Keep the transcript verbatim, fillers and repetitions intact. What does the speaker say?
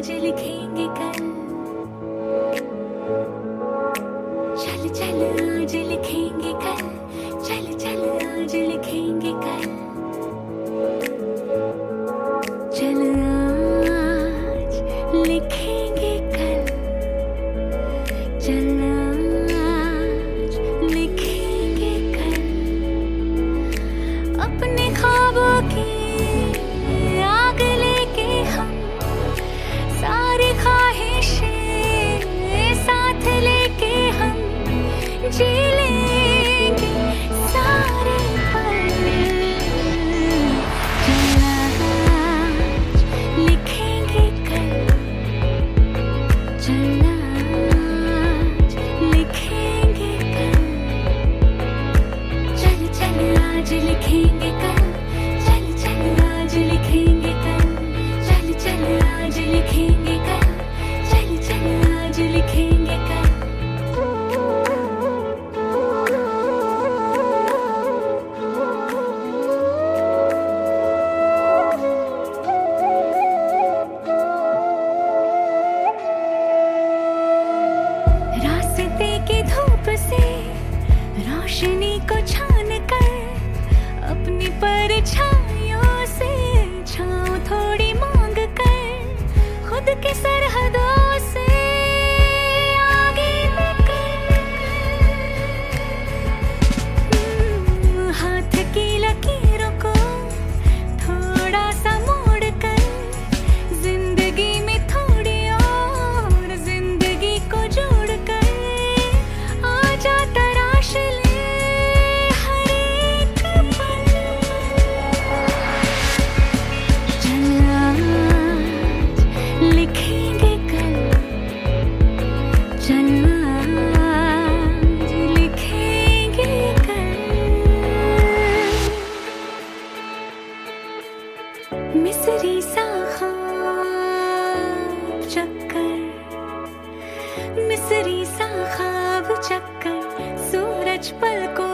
आज लिखेंगे कल, चल चल आज लिखेंगे कल, चल चल आज लिखेंगे कल, चल आज लिखेंगे कल, चल आज लिखेंगे कल, अपने ख्वाबों की आग लेके हम सारी ख्वाहिशें साथ लेके हम जी लेंगे सारे पल, चल आज लिखेंगे कल, चल आज लिखेंगे कल, चल चल आज लिखेंगे कल, चल चल आज लिखेंगे कल, चल चल आज लिखेंगे कल, चल चल आज लिखेंगे कल। रास्ते की धूप से रोशनी को छान कर, अपनी परछाइयों से छाँव थोड़ी मांग कर, खुद के सरहदों से आगे निकल, हम्म, हाथ की लकीरों को थोड़ा सा मोड़ कर, जिंदगी में थोड़ी और जिंदगी को जोड़ कर, आजा तराश ले हर एक पल, चल आज लिखेंगे कल, चल आज लिखेंगे कल, मिस्री सा ख्वाब चक्कर, मिस्री सा ख्वाब चक्कर, सूरज पलकों